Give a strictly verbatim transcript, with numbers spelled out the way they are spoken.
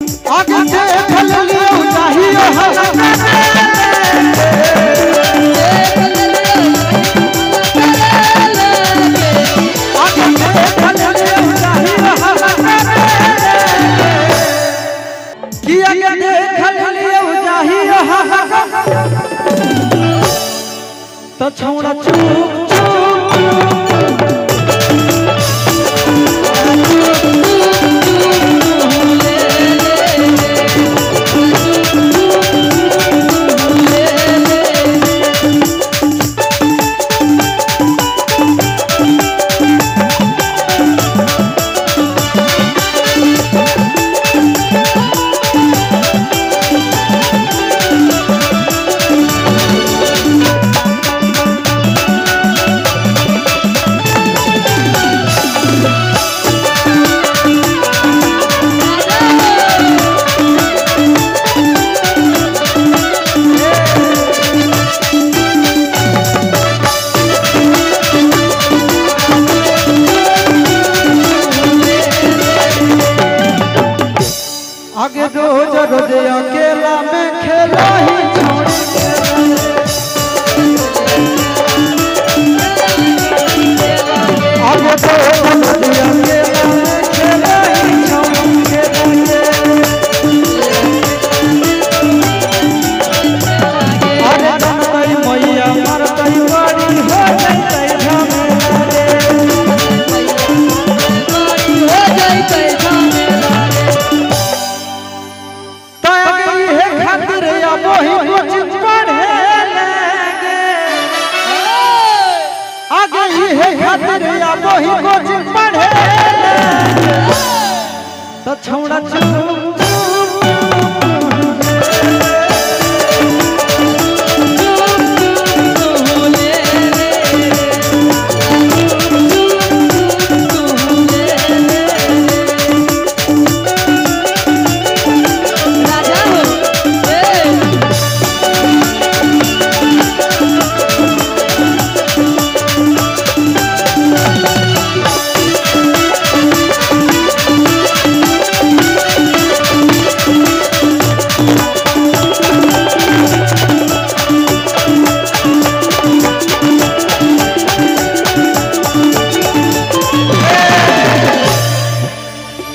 आगे देख लियो चाहिए आगे देख लियो चाहिए कि आगे देख लियो चाहिए तो छौड़ा चुप आगे रोज रोज अकेला में खेला ही छोड़ी आगे रोज रोज अकेला में खेला ही छोड़ी अरे जनतई मैया मरतई बड़ी हो जैतई झमेला रे हो जैतई झमेला वही कुछ पढ़े लगे आगे ही है खातिर या वही कुछ पढ़े तो छौड़ा चुप